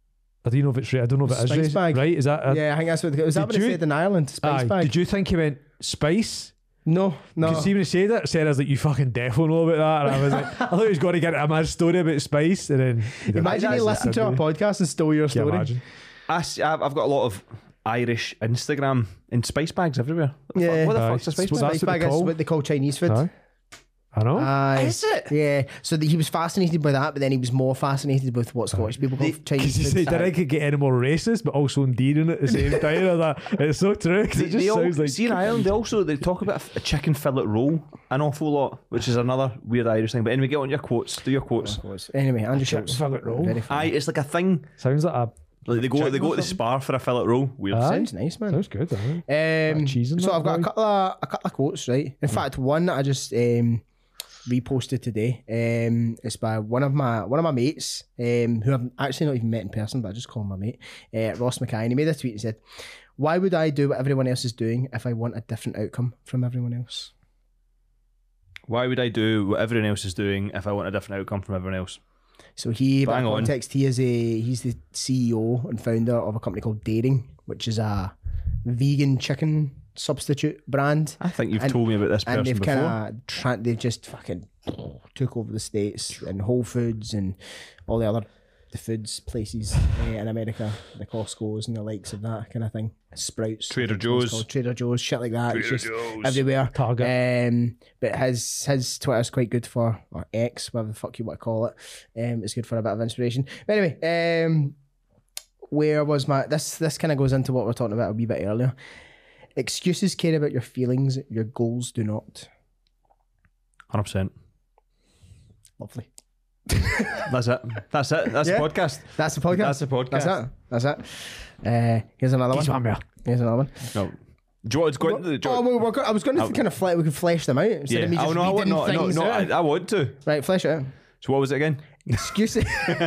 I don't know if it's right. I don't know if it is Spice right. bag. Right? Is that. A, yeah, I think that's what was that Did what it you- said in Ireland? Spice aye. bag. Did you think he went spice? No, no. Because see when he said it, said I was like, you fucking definitely know about that. And I was like, I thought he was going to get a mad story about spice. And then. he didn't. Imagine you listen to our podcast and stole your Can you story. imagine? I see, I've I've got a lot of Irish Instagram and spice bags everywhere. What the Yeah. fuck, what the Aye. fuck's a spice Well, bag? that's Spice what they bag is call- what they call Chinese food. Aye. I know. Aye. Is it? Yeah. So the, he was fascinated by that, but then he was more fascinated with what Scottish people call They- Chinese Because you food. said I could get any more racist, but also endearing at the same time. And that, it's so true because They, it just they all, sounds like. see in Ireland they also they talk about a chicken fillet roll an awful lot, which is another weird Irish thing. But anyway, get on your quotes. Do your quotes. Anyway, Andrew Chicken Schultz. fillet roll. Very Aye, funny. it's like a thing. Sounds like a. Like they go Chicken they go or to the something? Spar for a fillet roll. Weird. Aye. Sounds nice, man. Sounds good. Aye. Um, Bit of cheese in so that, I've got a boy. couple of a couple of quotes, right? In fact, one that I just um, reposted today. Um, it's by one of my one of my mates, um, who I've actually not even met in person, but I just call him my mate, uh, Ross Mackay. And he made a tweet and said, "Why would I do what everyone else is doing if I want a different outcome from everyone else?" Why would I do what everyone else is doing if I want a different outcome from everyone else? So he, by Bang on. context, he is a he's the C E O and founder of a company called Daring, which is a vegan chicken substitute brand. I think you've And- told me about this And person they've before. kind of tra- they've just fucking took over the states and Whole Foods and all the other the foods places uh, in America, the Costco's and the likes of that kind of thing. Sprouts, Trader I think it's Joe's. called, Trader Joe's, shit like that. It's Trader just Joe's. everywhere. Target. Um, but his his Twitter's quite good for, or X, whatever the fuck you want to call it. Um, it's good for a bit of inspiration. But anyway, um, where was my this this kind of goes into what we we're talking about a wee bit earlier. Excuses care about your feelings, your goals do not. one hundred percent. Lovely. That's it. That's it. That's Yeah. the podcast. That's the podcast. That's the podcast. That's it. That's it. Uh, here's another He's one. one more. Here's another one. No. Do you want to go into the Oh, we we're, go- I was going to I'll- kind of fle- we could flesh them out instead Yeah. of me just Oh, no, I want, reading no, no, things no, I, out. I want to. Right, flesh it out. So what was it again? Excuses.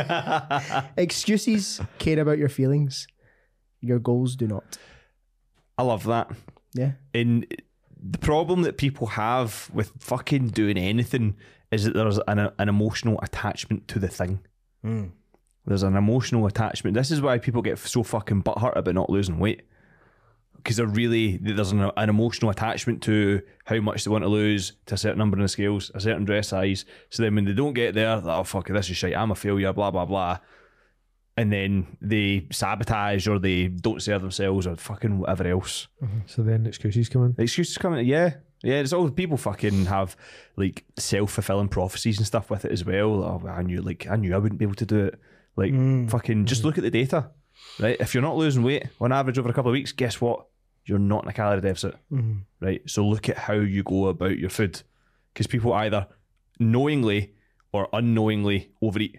Excuses care about your feelings. Your goals do not. I love that. Yeah. And the problem that people have with fucking doing anything is that there's an, an emotional attachment to the thing. There's an emotional attachment. This is why people get so fucking butthurt about not losing weight. Because they're really, there's an, an emotional attachment to how much they want to lose to a certain number in the scales, a certain dress size. So then when they don't get there, they're like, oh fuck it, this is shite, I'm a failure, blah, blah, blah. And then they sabotage or they don't serve themselves or fucking whatever else. So then excuses come in. The excuses coming, yeah. Yeah, it's all people fucking have like self-fulfilling prophecies and stuff with it as well. Oh, I knew, like, I knew I wouldn't be able to do it. Like, fucking just look at the data, right? If you're not losing weight on average over a couple of weeks, guess what? You're not in a calorie deficit, right? So look at how you go about your food, because people either knowingly or unknowingly overeat.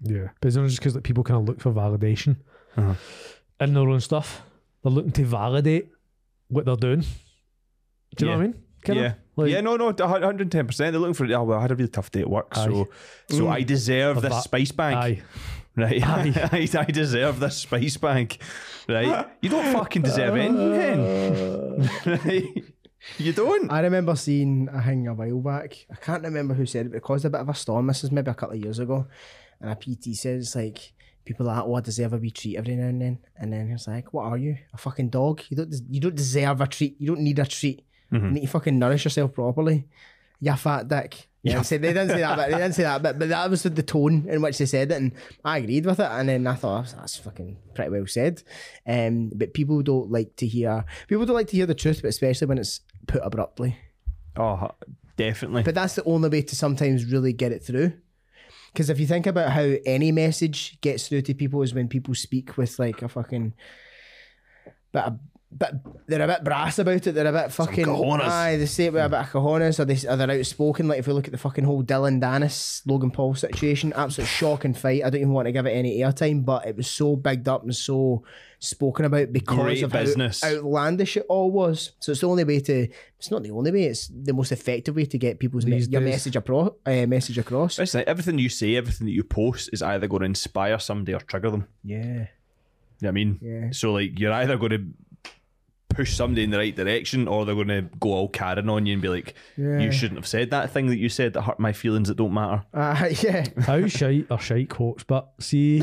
Yeah, but it's not just because like, people kind of look for validation Uh-huh. in their own stuff. They're looking to validate what they're doing. Do you know Yeah. what I mean? Kinda? Yeah. Like- yeah, no, no, one hundred ten percent. They're looking for, oh, well, I had a really tough day at work, so so I deserve Of this that- spice bag. Aye. Right? Aye. I, I deserve this spice bag. Right? You don't fucking deserve anything. Right? You don't. I remember seeing a thing a while back. I can't remember who said it, but it caused a bit of a storm. This is maybe a couple of years ago. And a P T says, like, people are like, oh, I deserve a wee treat every now and then. And then he's like, what are you? A fucking dog? You don't des- you don't deserve a treat. You don't need a treat. Mm-hmm. You need to fucking nourish yourself properly. You fat dick. Yeah, they didn't say that, but they didn't say that, but, but that was the tone in which they said it, and I agreed with it. And then I thought that's fucking pretty well said. Um, but people don't like to hear people don't like to hear the truth, but especially when it's put abruptly. Oh, definitely. But that's the only way to sometimes really get it through. Because if you think about how any message gets through to people is when people speak with like a fucking bit of, but they're a bit brass about it. They're a bit fucking cojones. aye. They say it with a bit of cojones, or they or they're outspoken. Like if we look at the fucking whole Dylan Dennis Logan Paul situation, absolute shocking fight. I don't even want to give it any airtime, but it was so bigged up and so spoken about because Great of business. how outlandish it all was. So it's the only way to. It's not the only way. It's the most effective way to get people's me- These your days. message apro- uh, message across. Listen, everything you say, everything that you post is either going to inspire somebody or trigger them. Yeah. You know what I mean? Yeah. So, like, you're either going to push somebody in the right direction or they're going to go all Karen on you and be like, Yeah. you shouldn't have said that thing that you said that hurt my feelings that don't matter. Uh, yeah. How shite are shite quotes, but see,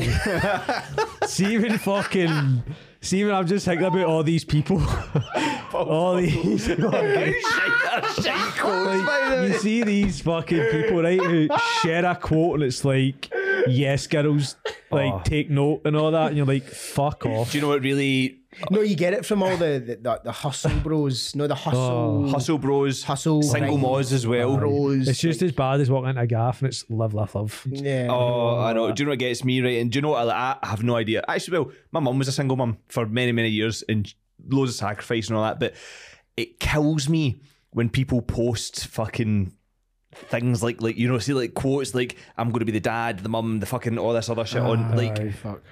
see when fucking, see when I'm just thinking about all these people, all these, fucking, like, you see these fucking people, right, who share a quote and it's like, yes, girls, like, Oh. take note and all that, and you're like, fuck off. Do you know what really... No, you get it from all the the, the, the hustle bros. No, the hustle. Hustle bros, Hustle, single right. moz as well. Bros. It's just as bad as walking into a gaff and it's live, laugh, love. Yeah. Oh, I know. Do you know what gets me, right? And do you know what? I, I have no idea. Actually, well, my mum was a single mum for many, many years and loads of sacrifice and all that. But it kills me when people post fucking things like, like you know, see like quotes like, I'm going to be the dad, the mum, the fucking all this other shit on. Like, Aye. Fuck.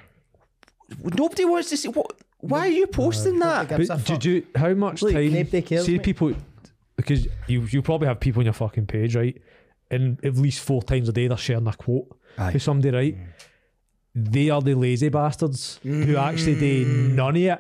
nobody wants to see what. Why are you posting that? Gives a But fuck. did you, how much Like, time, nobody cares, see mate. people, because you you probably have people on your fucking page, right? And at least four times a day they're sharing a quote Aye. to somebody, right? They are the lazy bastards who actually do none of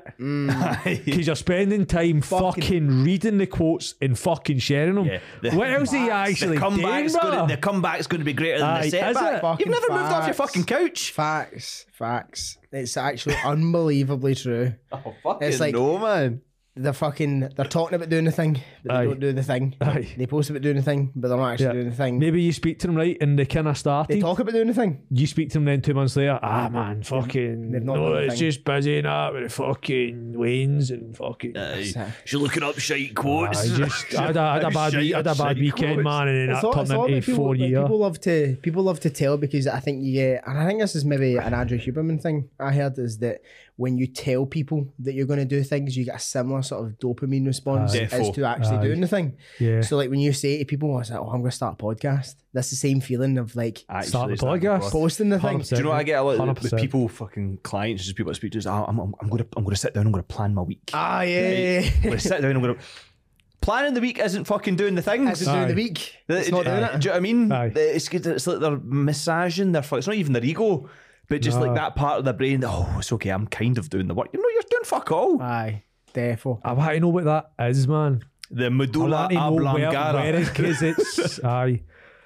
it. Because you're spending time fucking, Fucking- reading the quotes and fucking sharing them. Yeah. The- What else are you actually the comeback's doing, going brother? to, the comeback's going to be greater than Aye, the is setback. it? You've Fucking never moved off your facts. fucking couch. Facts. Facts. It's actually unbelievably true. Oh, fucking It's like- no, man. They're fucking. They're talking about doing the thing, but Aye. they don't do the thing. Aye. They post about doing the thing, but they're not actually Yeah. doing the thing. Maybe you speak to them, right? And they kind of They started. talk about doing the thing. You speak to them then two months later, ah man, fucking, they've not no, done the it's thing. just busy and that with the fucking Waynes and fucking. Aye. She's looking up shite quotes. I just, I had a, I had a bad, Shite week, I had a up bad shite weekend, quotes. man, and then It's that all- turned it's all into about people, four like, years. people love to people love to tell because I think you get, and I think this is maybe an Andrew Huberman thing I heard, is that when you tell people that you're going to do things, you get a similar sort of dopamine response Aye. as Defo. to actually Aye. doing the thing. Yeah. So like when you say to people, I was like, oh, I'm going to start a podcast. That's the same feeling of like Actually, Start the starting podcast. to post. posting the thing. Do you know what I get a lot one hundred with percent. people, fucking clients, just people I speak to? Is, oh, I'm, I'm, I'm going to, I'm going to sit down. I'm going to plan my week. Ah, yeah, yeah, yeah. I'm going to sit down. I'm going to. Planning the week isn't fucking doing the things. That's doing Aye. the week. The- It's not do, doing do it. you know what I mean? Aye. It's, it's like they're massaging their. fu- It's not even their ego, but just No. like that part of their brain. That, oh, it's okay. I'm kind of doing the work. You know, you're doing fuck all. Aye, defo. I want to know what that is, man. The I medulla want to know where, where oblongata. it, because it's, aye.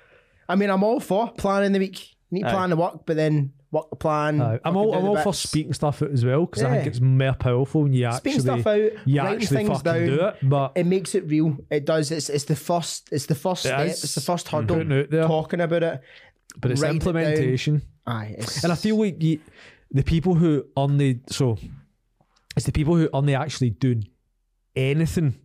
I mean, I'm all for planning the week. You need to Aye. plan the work, but then work the plan. aye. I'm fucking all, do I'm the all for bits. speaking stuff out as well, because I think Yeah. it's more powerful when you actually, Speaking stuff out, you writing actually things fucking down. do it. But It makes it real. It does. It's it's the first. It's the first It step. is. It's the first hurdle. Putting it out there. Talking about it. but it's writing it down. implementation. Aye, it's, And I feel like you, the people who on the so it's the people who on the actually doing anything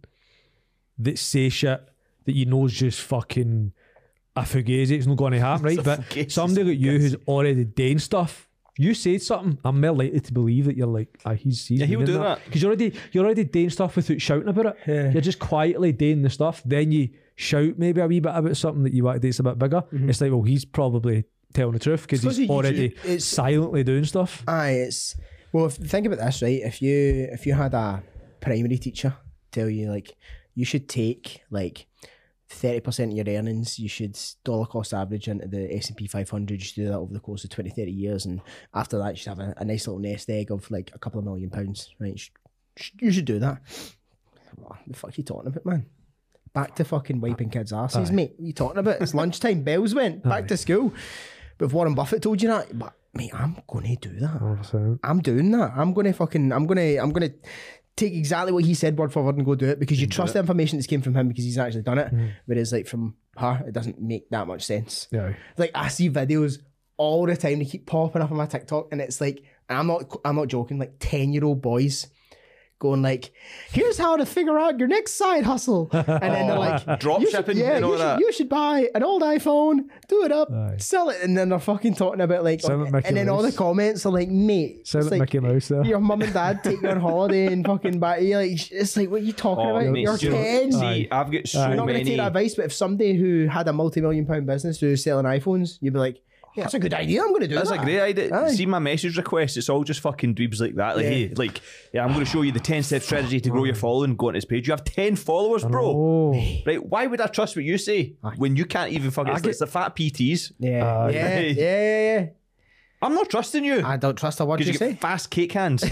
that say shit that you know is just fucking a fugazi, it's not going to happen, right? a But fugazi, somebody like you who's already doing stuff, you said something, I'm more likely to believe that you're like, ah, he's he's Yeah, he'll doing do that. because you're already you're already doing stuff without shouting about it. Yeah. You're just quietly doing the stuff, then you shout maybe a wee bit about something that you want to do that's a bit bigger. Mm-hmm. It's like, well, he's probably telling the truth because Suppose he's you- already it's- silently doing stuff. Aye, it's well. If, think about this, right? If you if you had a primary teacher tell you like you should take like thirty percent of your earnings, you should dollar cost average into the S and P five hundred. You should do that over the course of twenty, thirty years, and after that, you should have a, a nice little nest egg of like a couple of million pounds, right? You should, you should do that. What the fuck are you talking about, man? Back to fucking wiping kids' asses, Aye. mate. What are you talking about? It's lunchtime, bells went, back Aye. to school. But if Warren Buffett told you that, but mate, I'm gonna do that. one hundred percent. I'm doing that. I'm gonna fucking I'm gonna I'm gonna take exactly what he said word for word and go do it because you trust the information that's came from him because he's actually done it. Whereas like from her, it doesn't make that much sense. Yeah. Like I see videos all the time, they keep popping up on my TikTok, and it's like, and I'm not I'm not joking, like ten year old boys going like, here's how to figure out your next side hustle. And then they're like, Drop you should- shipping yeah, and all you should, that. you should buy an old iPhone, do it up, Aye. sell it, and then they're fucking talking about like, Sound like Mickey and then all the Mouse. comments are like, mate, Sound it's like like, Mickey Mouse there. your mum and dad take you on holiday and fucking buy you like, it's like, what are you talking Oh, about? mate, You're do you know- ten. See, I've got so I'm not going to many. take that advice, but if somebody who had a multi-million pound business who was selling iPhones, you'd be like, yeah, that's a good idea. I'm going to do That's that. a great idea. Aye. See my message requests, it's all just fucking dweebs like that. Like, Yeah. hey, like, yeah, I'm going to show you the ten step strategy to grow your following. Go on his page. You have ten followers, bro. Oh, Right? Why would I trust what you say when you can't even fucking? It's, get- it's the fat P Ts. Yeah, Uh, yeah, yeah. yeah, yeah, yeah. I'm not trusting you I don't trust a word because you you say. get fast cake hands.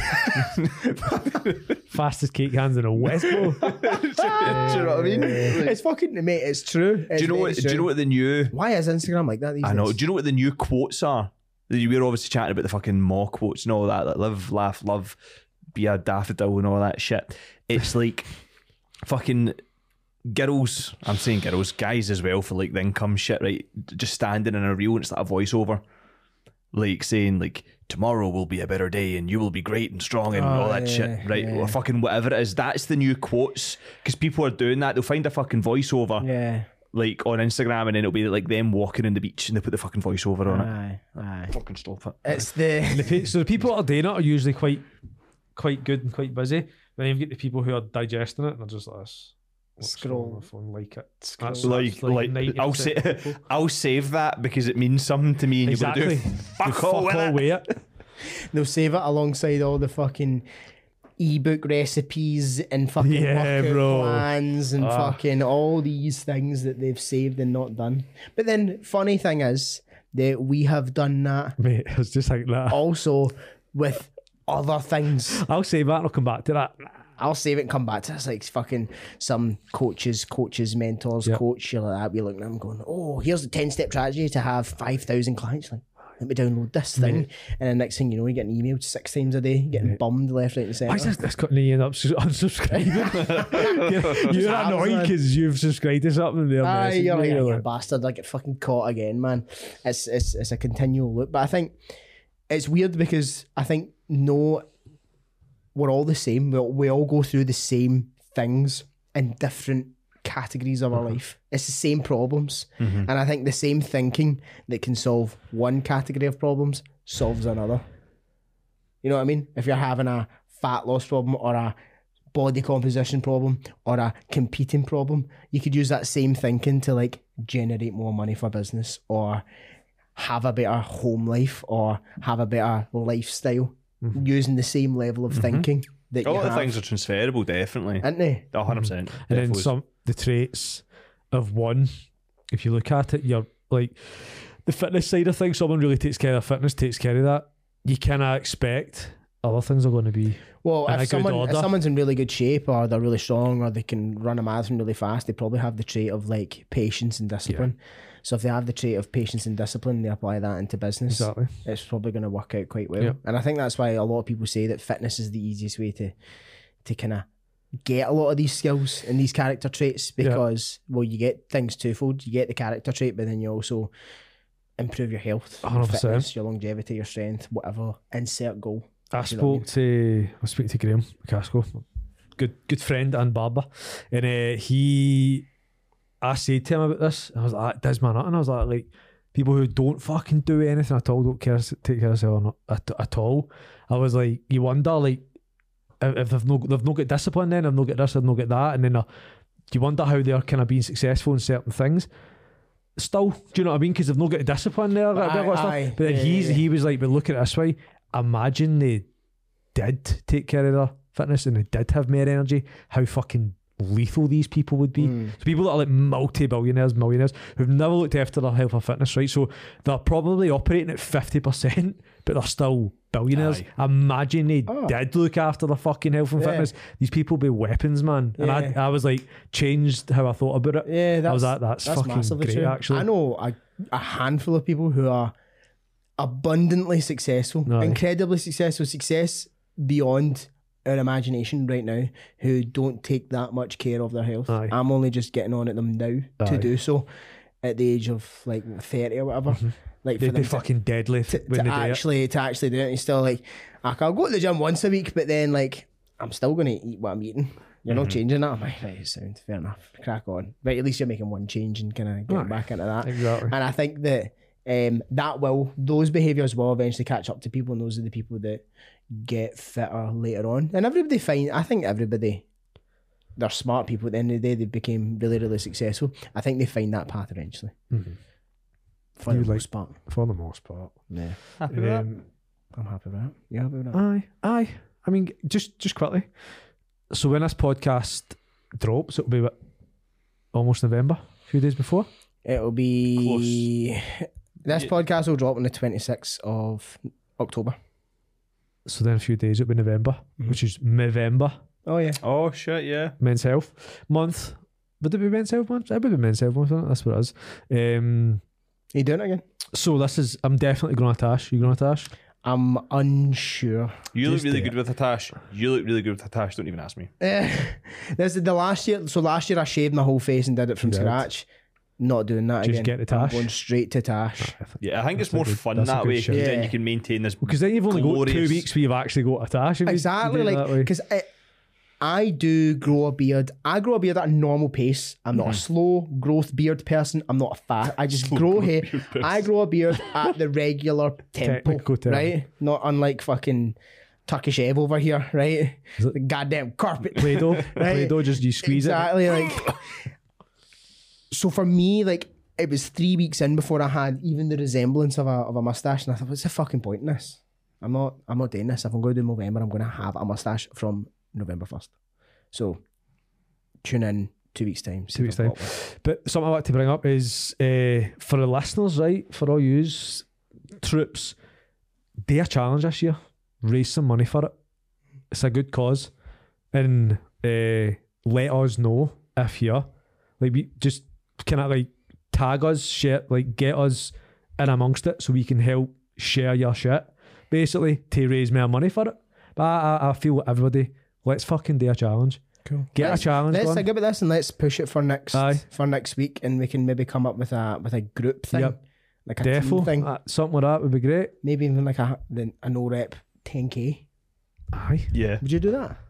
fastest cake hands in a Westboro. Do you know what I mean? Like, It's fucking, mate, it's true. do you know what? Do you know what the new? Why is Instagram like that these I know. days? Do you know what the new quotes are? We were obviously chatting about the fucking more quotes and all that. Like live, laugh, love, be a daffodil and all that shit. It's like fucking girls. I'm saying girls, guys as well for like the income shit, right? Just standing in a reel and it's like a voiceover, like saying like tomorrow will be a better day and you will be great and strong and Oh, all that yeah, shit, right? yeah. Or fucking whatever it is. That's the new quotes because people are doing that. They'll find a fucking voiceover. Yeah. Like on Instagram, and then it'll be like them walking on the beach, and they put the fucking voiceover on it. Aye, aye. Fucking stop it. It's the The pe- so the people that are doing it are usually quite, quite good and quite busy. Then you've got the people who are digesting it and they're just like this. What's Scroll. on my phone, like it. That's, Like, that's like, I'll ninety percent say, people. I'll save that because it means something to me, and Exactly. you're gonna do fuck, Fuck all with all it. with it. they'll save it alongside all the fucking ebook recipes and fucking Yeah, workout bro. plans and Ah. fucking all these things that they've saved and not done. But then funny thing is that we have done that Mate, I was just like that. also with other things. I'll save that and I'll come back to that. I'll save it and come back to this, like fucking some coaches, coaches, mentors, Yep. coach, you're like that. We're looking at them going, oh, here's the ten step strategy to have five thousand clients. Like, let me download this thing. And then next thing you know, you're getting emailed six times a day, getting bummed left, right, and Why is centre. this, this cutting you end up sus- unsubscribing? you're you're happens, annoyed man. because you've subscribed to something and they're Aye, messaging you're like, you, "Ah, you're you like, bastard, I get fucking caught again, man. It's, it's, it's a continual loop. But I think it's weird because I think no, we're all the same. We all, we all go through the same things in different categories of our life. It's the same problems. And I think the same thinking that can solve one category of problems solves another. You know what I mean? If you're having a fat loss problem or a body composition problem or a competing problem, you could use that same thinking to like generate more money for business or have a better home life or have a better lifestyle using the same level of thinking that A you lot of have. things are transferable, definitely. Aren't they? A hundred percent. and then some the traits of one, if you look at it, you're like the fitness side of things, someone really takes care of fitness, takes care of that. You cannot expect other things are going to be Well, in a if, good someone, if order. someone's in really good shape or they're really strong or they can run a marathon really fast, they probably have the trait of like patience and discipline. So if they have the trait of patience and discipline, they apply that into business. exactly. It's probably going to work out quite well. Yeah. And I think that's why a lot of people say that fitness is the easiest way to to kind of get a lot of these skills and these character traits because, well, you get things twofold. You get the character trait, but then you also improve your health, one your hundred percent. fitness, your longevity, your strength, whatever. Insert goal. I You know what I mean? spoke to I was speaking to Graham Casco, good good friend and barber, and uh, he I said to him about this, and I was like, "That does my nut," and I was like, like people who don't fucking do anything at all, don't care take care of themselves or not, at, at all. I was like, you wonder like if, if they've no they've not got discipline, then they've not got this, they've not got that, and then uh, you wonder how they're kind of being successful in certain things. still. Do you know what I mean? Because they've not got the discipline there. But, Aye, a bit of stuff. aye. but Yeah, he's yeah, he was like, but look at it this way. Imagine they did take care of their fitness and they did have more energy. How fucking lethal these people would be. Mm. So people that are like multi-billionaires, millionaires, who've never looked after their health or fitness, right? So they're probably operating at fifty percent, but they're still billionaires. Aye. Imagine they Oh. did look after their fucking health and Yeah. fitness. These people be weapons, man. And I, Yeah. I was like, changed how I thought about it. Yeah, that's, I was like, that's, that's fucking massively great, true. actually. I know a, a handful of people who are abundantly successful, Aye. incredibly successful, success beyond our imagination right now, who don't take that much care of their health. Aye. I'm only just getting on at them now Aye. to do so at the age of like thirty or whatever. Like for They'd them be to, fucking deadly to, when to they do it. actually to actually do it. It's still like like, I'll go to the gym once a week, but then like I'm still going to eat what I'm eating. You're not changing that. I'm like, right, sound fair enough. Crack on. But at least you're making one change and kind of getting Aye. back into that. Exactly. And I think that um, that will those behaviours will eventually catch up to people, and those are the people that get fitter later on. And everybody find I think everybody they're smart people at the end of the day, they became really, really successful. I think they find that path eventually. Mhm. For You the like- most part. For the most part. Yeah. Happy with that? Um, I'm happy with that. You happy with that? Aye, aye. I mean, just just quickly. So when this podcast drops, it'll be what, almost November, a few days before. It'll be this Yeah. podcast will drop on the twenty-sixth of October. So then a few days it'll be November, Mhm. which is Movember, Oh yeah. Oh shit, yeah. Men's Health Month. Would it be Men's Health Month? It would be Men's Health Month, isn't it? That's what it is. Um, Are you doing it again? so this is, I'm definitely going to Tash. You going to Tash? I'm unsure. You look Just really do good with a tash. You look really good with a tash. Don't even ask me. Eh, this is the last year. So last year I shaved my whole face and did it from You did. scratch. Not doing that Just again. get the I'm tash. going straight to Tash. Yeah, I think That's it's a more good- fun that's a that good way. shout. Then Yeah. you can maintain this. Because then you've only got two Glorious. weeks where you've actually got a Tash. if you Exactly, do it like that way. because I, I do grow a beard. I grow a beard at a normal pace. I'm not a slow growth beard person. I'm not a fat. I just Slow grow growth hair. beard person. I grow a beard at the regular tempo, Technical term. right? Not unlike fucking Turkish Ev over here, right? Is it- The goddamn carpet. Play-Doh, Right. Play-Doh, just you squeeze exactly, like. So for me, like it was three weeks in before I had even the resemblance of a of a mustache, and I thought, what's the fucking point in this? I'm not, I'm not doing this. If I'm going to do November, I'm going to have a mustache from November first. So tune in two weeks time. see Two if weeks I've time. got one. But something I like to bring up is uh, for the listeners, right? For all yous troops, do a challenge this year. Raise some money for it. It's a good cause, and uh, let us know if you're like we just kind of like tag us, share, like get us in amongst it so we can help share your shit, basically to raise more money for it. But I, I, I feel everybody, let's fucking do a challenge. Cool. Get Let's- a challenge Let's going. think about this and let's push it for next Aye. for next week, and we can maybe come up with a with a group thing, Yep. like a team Defo, thing. uh, something like that would be great. Maybe even like a the- a no rep ten k. Aye. Yeah. Would you do that?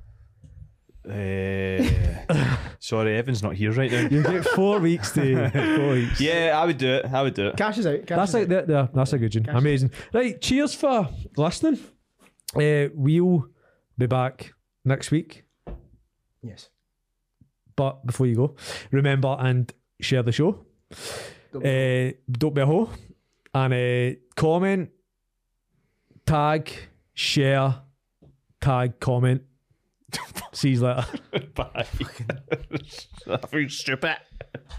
Uh, sorry, Evan's not here right now. You get four weeks to four weeks. Yeah, I would do it. I would do it. Cash is out. Cash That's is like out. that. There, that's a good one. Cash. Amazing. Right, cheers for listening. Uh, we'll be back next week. Yes. But before you go, remember and share the show. Don't Uh, don't be a hoe. And uh, comment, tag, share, tag, comment. See you later. Bye. I feel stupid.